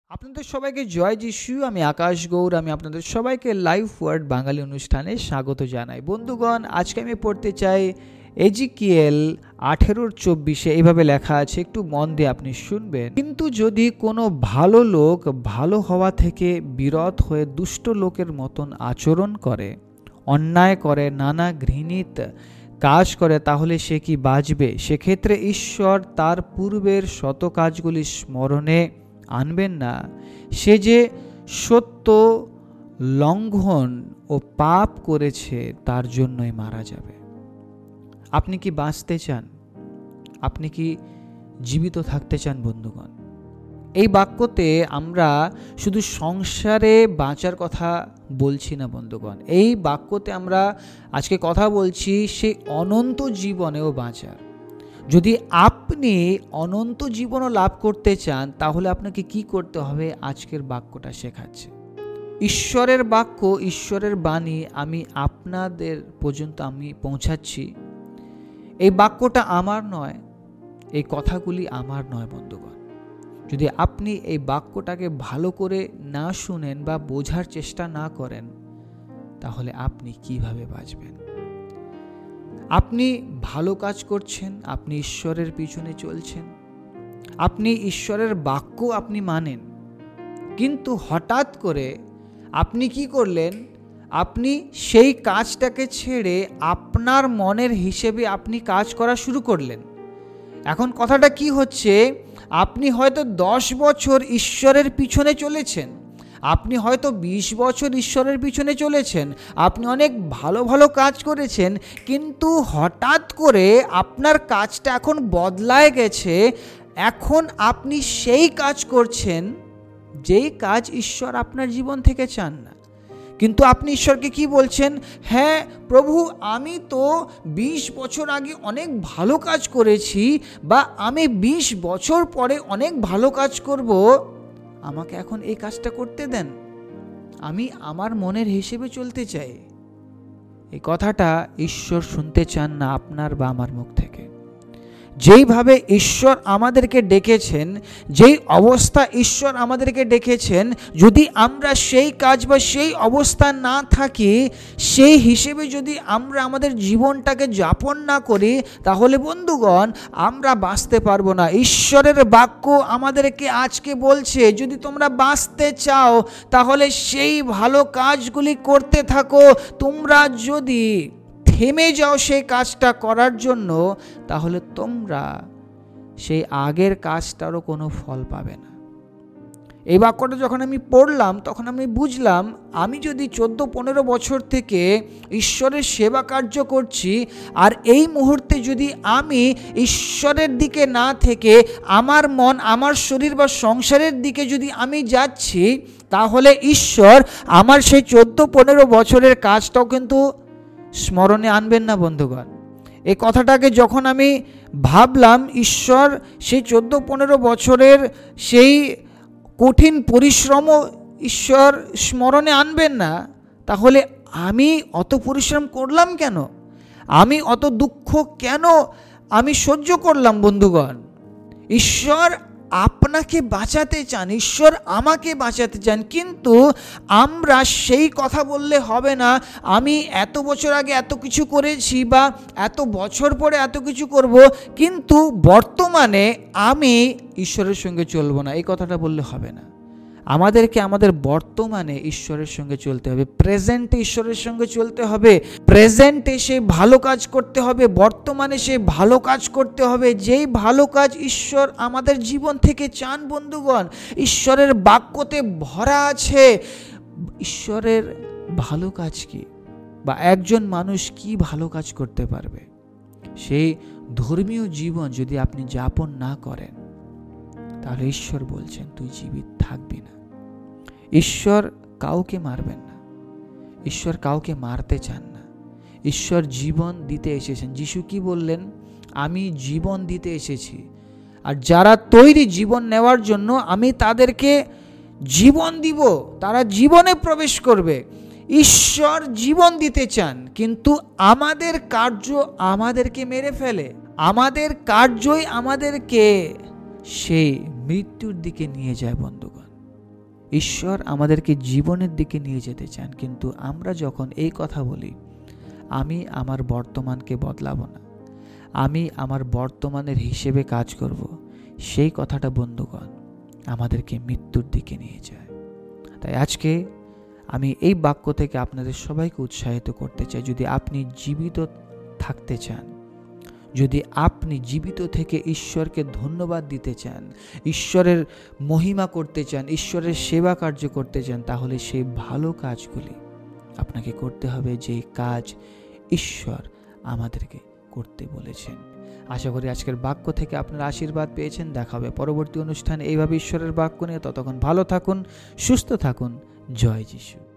আপনাদের সবাইকে জয় যিশু। আমি আকাশ গৌর। আমি আপনাদের সবাইকে লাইভ ওয়ার্ড বাঙালি অনুষ্ঠানে স্বাগত জানাই। বন্ধুগণ, আজকে আমি পড়তে চাই এজিকিয়েল 18:24। এইভাবে লেখা আছে, একটু মন দিয়ে আপনি শুনবেন। কিন্তু যদি কোনো ভালো লোক ভালো হওয়া থেকে বিরত হয়ে দুষ্ট লোকের মতন আচরণ করে, অন্যায় করে, নানা ঘৃণিত কাজ করে, তাহলে সে কি বাঁচবে? সেক্ষেত্রে ঈশ্বর তার পূর্বের শত কাজগুলি স্মরণে আনবেন না। সে যে সত্য লঙ্ঘন ও পাপ করেছে তার জন্যই মারা যাবে। আপনি কি বাঁচতে চান? আপনি কি জীবিত থাকতে চান? বন্ধুগণ, এই বাক্যতে আমরা শুধু সংসারে বাঁচার কথা বলছি না বন্ধুগণ, এই বাক্যতে আমরা আজকে কথা বলছি সেই অনন্ত জীবনেও বাঁচার। যদি আপনি অনন্ত জীবনও লাভ করতে চান, তাহলে আপনাকে কি করতে হবে? আজকের বাক্যটা শেখাচ্ছে। ঈশ্বরের বাক্য, ঈশ্বরের বাণী আমি আপনাদের পর্যন্ত পৌঁছাচ্ছি। এই বাক্যটা আমার নয়, এই কথাগুলি আমার নয় বন্ধুগণ। যদি আপনি এই বাক্যটাকে ভালো করে না শুনেন বা বোঝার চেষ্টা না করেন, তাহলে আপনি কিভাবে বাঁচবেন? আপনি ভালো কাজ করছেন, আপনি ঈশ্বরের পিছনে চলছেন, আপনি ঈশ্বরের বাক্য আপনি মানেন, কিন্তু হঠাৎ করে আপনি কি করলেন? আপনি সেই কাজটাকে ছেড়ে আপনার মনের হিসেবে আপনি কাজ করা শুরু করলেন। এখন কথাটা কি হচ্ছে? আপনি হয়তো 10 বছর ঈশ্বরের পিছনে চলেছেন, আপনি হয়তো 20 বছর ঈশ্বরের পিছনে চলেছেন, আপনি অনেক ভালো ভালো কাজ করেছেন, কিন্তু হঠাৎ করে আপনার কাজটা এখন বদলায় গেছে। এখন আপনি সেই কাজ করছেন যেই কাজ ঈশ্বর আপনার জীবন থেকে চান না। কিন্তু আপনি ঈশ্বরকে কি বলছেন? হ্যাঁ প্রভু, আমি তো 20 বছর আগে অনেক ভালো কাজ করেছি, বা আমি 20 বছর পরে অনেক ভালো কাজ করব, আমাকে এখন এই কাজটা করতে দেন, আমি আমার মনের হিসেবে চলতে চাই। এই কথাটা ঈশ্বর শুনতে চান না আপনার বা আমার মুখ থেকে। যেইভাবে ঈশ্বর আমাদেরকে ডেকেছেন, যেই অবস্থা ঈশ্বর আমাদেরকে ডেকেছেন, যদি আমরা সেই কাজ বা সেই অবস্থা না থাকি, সেই হিসেবে যদি আমরা আমাদের জীবনটাকে যাপন না করি, তাহলে বন্ধুগণ আমরা বাঁচতে পারবো না। ঈশ্বরের বাক্য আমাদেরকে আজকে বলছে, যদি তোমরা বাঁচতে চাও তাহলে সেই ভালো কাজগুলি করতে থাকো। তোমরা যদি থেমে যাও সেই কাজটা করার জন্য, তাহলে তোমরা সেই আগের কাজটারও কোনো ফল পাবে না। এই বাক্যটা যখন আমি পড়লাম, তখন আমি বুঝলাম, আমি যদি 14-15 বছর থেকে ঈশ্বরের সেবা কার্য করছি, আর এই মুহূর্তে যদি আমি ঈশ্বরের দিকে না থেকে আমার মন, আমার শরীর বা সংসারের দিকে যদি আমি যাচ্ছি, তাহলে ঈশ্বর আমার সেই 14-15 বছরের কাজটাও কিন্তু স্মরণে আনবেন না বন্ধুগণ। এই কথাটাকে যখন আমি ভাবলাম, ঈশ্বর সেই 14-15 বছরের সেই কঠিন পরিশ্রমও ঈশ্বর স্মরণে আনবেন না, তাহলে আমি অত পরিশ্রম করলাম কেন? আমি অত দুঃখ কেন আমি সহ্য করলাম? বন্ধুগণ, ঈশ্বর আপনাকে বাঁচাতে চান, ঈশ্বর আমাকে বাঁচাতে চান, কিন্তু আমরা সেই কথা বললে হবে না, আমি এত বছর আগে এত কিছু করেছি বা এত বছর পরে এত কিছু করব, কিন্তু বর্তমানে আমি ঈশ্বরের সঙ্গে চলবো না, এই কথাটা বললে হবে না। আমাদেরকে আমাদের বর্তমানে ঈশ্বরের সঙ্গে চলতে হবে, প্রেজেন্টে ঈশ্বরের সঙ্গে চলতে হবে, প্রেজেন্টে সে ভালো কাজ করতে হবে, বর্তমানে সে ভালো কাজ করতে হবে, যেই ভালো কাজ ঈশ্বর আমাদের জীবন থেকে চান। বন্ধুগণ, ঈশ্বরের বাক্যতে ভরা আছে ঈশ্বরের ভালো কাজ কি, বা একজন মানুষ কি ভালো কাজ করতে পারবে। সেই ধর্মীয় জীবন যদি আপনি যাপন না করেন, তাহলে ঈশ্বর বলছেন তুই জীবিত থাকবি না। ঈশ্বর কাউকে মারবেন না, ঈশ্বর কাউকে মারতে চান না, ঈশ্বর জীবন দিতে এসেছেন। যিশু কি বললেন? আমি জীবন দিতে এসেছি, আর যারা তৈরি জীবন নেওয়ার জন্য আমি তাদেরকে জীবন দিব, তারা জীবনে প্রবেশ করবে। ঈশ্বর জীবন দিতে চান, কিন্তু আমাদের কার্য আমাদেরকে মেরে ফেলে, আমাদের কার্যই আমাদেরকে সেই মৃত্যুর দিকে নিয়ে যায় বন্ধুগণ। ঈশ্বর আমাদেরকে জীবনের দিকে নিয়ে যেতে চান, কিন্তু আমরা যখন এই কথা বলি, আমি আমার বর্তমানকে বদলাবো না, আমি আমার বর্তমানের হিসেবে কাজ করব, সেই কথাটা বন্ধুগণ আমাদেরকে মৃত্যুর দিকে নিয়ে যায়। তাই আজকে আমি এই বাক্য থেকে আপনাদের সবাইকে উৎসাহিত করতে চাই, যদি আপনি জীবিত থাকতে চান, যদি আপনি জীবিত থেকে ঈশ্বরকে ধন্যবাদ দিতে চান, ঈশ্বরের মহিমা করতে চান, ঈশ্বরের সেবা কার্য করতে চান, তাহলে সেই ভালো কাজগুলি আপনাকে করতে হবে, যে কাজ ঈশ্বর আমাদেরকে করতে বলেছেন। আশা করি আজকের বাক্য থেকে আপনারা আশীর্বাদ পেয়েছেন। দেখা হবে পরবর্তী অনুষ্ঠানে এইভাবে ঈশ্বরের বাক্য নিয়ে। ততক্ষণ ভালো থাকুন, সুস্থ থাকুন। জয় যিশু।